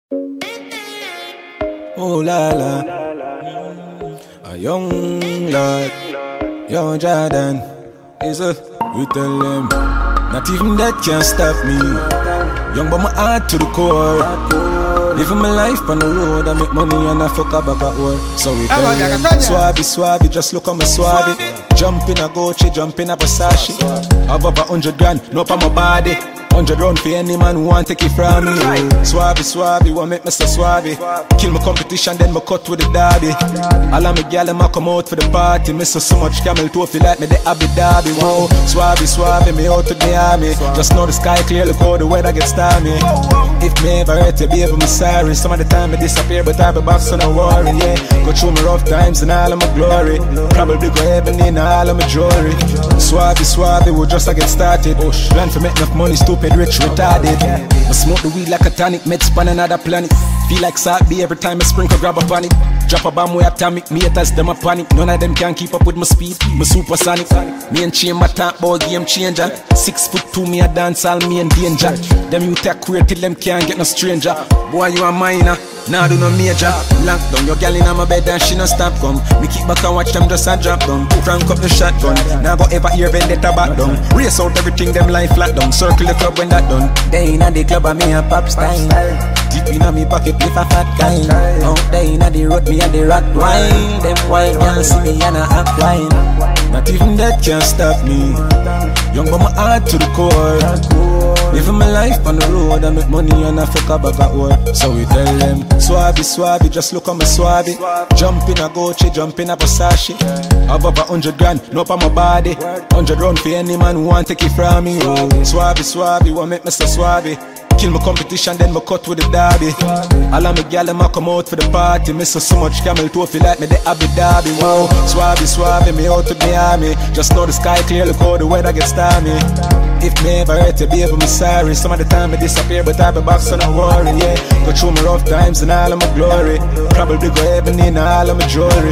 Oh la la, a young lad, young Jordan, is a, we tell them, not even that can stop me. Young but my heart to the core, living my life on the road, I make money and I fuck up at work. So we tell them, swabby, just look on my swabby. Jump in a Gucci, jump in a Versace. Have up 100 grand, no pa my body. 100 round for any man who want take it from me. Swabby, want make me so swabby. Kill my competition, then my cut with the derby. All of my gal them a come out for the party. Me so much camel toe feel like me the Abu Dhabi. Whoa, swabby, me out to the army. Just know the sky clear, look how the weather gets stormy. If me ever hurt you, baby, me sorry. Some of the time I disappear, but I be back, so no worry, yeah. Go through my rough times and all of my glory. Probably go heaven in all of my jewelry. Swabby, we just get started. Plan for make enough money, stupid, rich, retarded. I smoke the weed like a tonic, meds span another planet. Feel like Salt B every time I sprinkle, grab a panic. Drop a bomb with atomic, me haters them a panic. None of them can keep up with my speed, my supersonic. Me and Chamber talk about game changer. 6'2", me a dance all me in danger. Them you take queer till them can't get no stranger. Boy you a minor, nah do no major. Lock down your gal in my bed and she no stop come. Me kick back and watch them just a drop down. Frank up the shotgun, now go ever hear vendetta back down. Race out everything them life flat down. Circle the club when that done. They inna the club and me a pop style. Deep inna me pocket with a fat kind. Out there inna the road me a the rock wine. Them white girls see me and a act wine. Not even that can stop me. Young but my heart to the core. Living my life on the road, I make money and I fuck up back at work. So we tell them, swabby, just look on my swabby. Jump in a Gucci, jump in a Versace. Have up 100 grand, no pa my body. 100 round for any man who want take it from me. Oh, swabby, want make me so swabby. Kill my competition, then my cut with the derby. All of my gal them a come out for the party. Me so much camel toe feel like me the Abu Dhabi. Whoa, swabby, me out to the army. Just know the sky clear, look how the weather gets stormy. If me ever hurt you, baby, me sorry. Some of the time I disappear, but I be back, so no worry, yeah. Go through my rough times and all of my glory. Probably go heaven in all of my jewelry.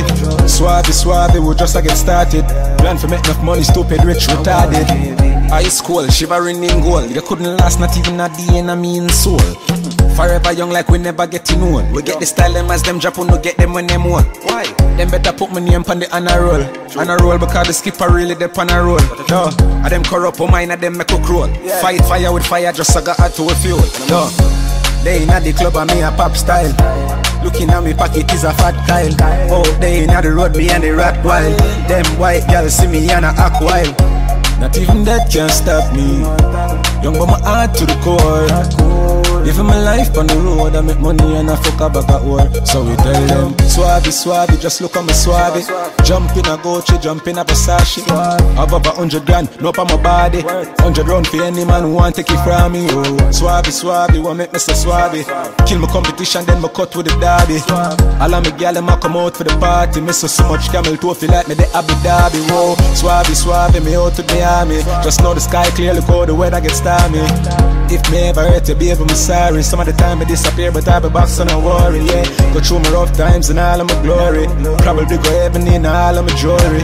Swabby, we just get started. Plan for make enough money, stupid, rich, retarded. High school, shivering in gold. You couldn't last not even a day in a mean soul. Forever young like we never getting old. We get the style them as them drop, no get them when them old. Why? Them better put my name on the honor roll. Honor roll because the skipper really the on a roll. No, and them corrupt for mine and them make a crawl. Fight fire with fire, just I got hard to a fuel. No, they inna the club and me a pop style. Looking at me pocket is a fat Kyle. Oh, they inna the road, me and the rat wild. Them white girls see me and a act wild. Not even that can stop me. Young but my heart to the core. Living my life on the road, I make money and I fuck up back at work. So we tell them, swabby, just look on my swabby. Jump in a Gucci, jump in a Versace. Have up 100 grand, no pa my body. 100 round for any man who want take it from me. Oh, swabby, want make me so swabby. Kill my competition, then my cut with the derby. All of my gal them a come out for the party. Me so much camel toe feel like me the Abu Dhabi. Whoa, swabby, me out to the army. Just know the sky clear, look how the weather gets stormy. If me ever hurt you, baby, me sorry. Some of the time I disappear, but I be back, so no worry, yeah. Go through my rough times and all of my glory. Probably go heaven in all of my jewelry.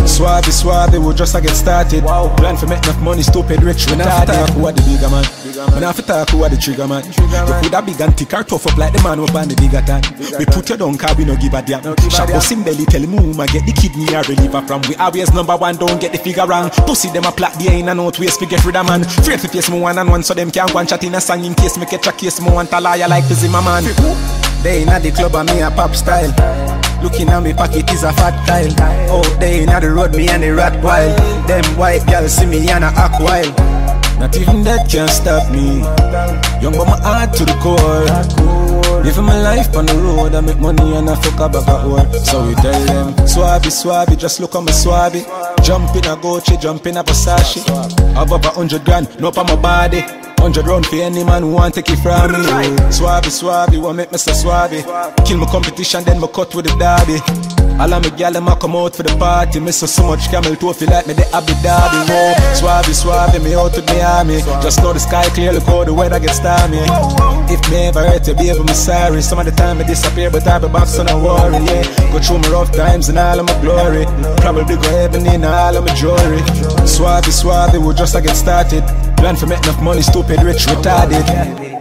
Swabby, we just get started. Plan for make enough money, stupid, rich, retarded. Who are the bigger man? When I have to talk, who are the trigger man? You put that big and thick or tough up like the man who ban the bigger tan. We put you down, cause we no give a damn. Shop us in belly, tell him who get the kidney or reliever from. We always number one, don't get the figure wrong. Pussy them a plot, the ain't a note, waste to get rid of man. Afraid to face me one-on-one, so them can't go and chat in a song in case me catch a case. Me want a liar like Fizzy my man. They inna the club and me a pop style. Looking at me pocket is a fat Kyle. Oh, they inna the road, me and the rat wild. Them white girls see me and a act wild. Not even that can stop me. Young but my heart to the core. Living my life on the road, I make money and I fuck up back at work. So we tell them, swabby, just look on my swabby. Jump in a Gucci, jump in a Versace. Have up 100 grand, no pa my body. 100 round for any man who want take it from me. Swabby, want make me so swabby. Kill my competition, then my cut with the derby. All of my gal them a come out for the party. Me so much camel toe feel like me the Abu Dhabi. Whoa, swabby, me out to the army. Just know the sky clear, look how the weather gets stormy. If me ever hurt you, baby, me sorry. Some of the time I disappear, but I be back, so no worry, yeah. Go through my rough times and all of my glory. Probably go heaven in all of my jewelry. Swabby, we just get started. Plan for make enough money, stupid, rich, retarded.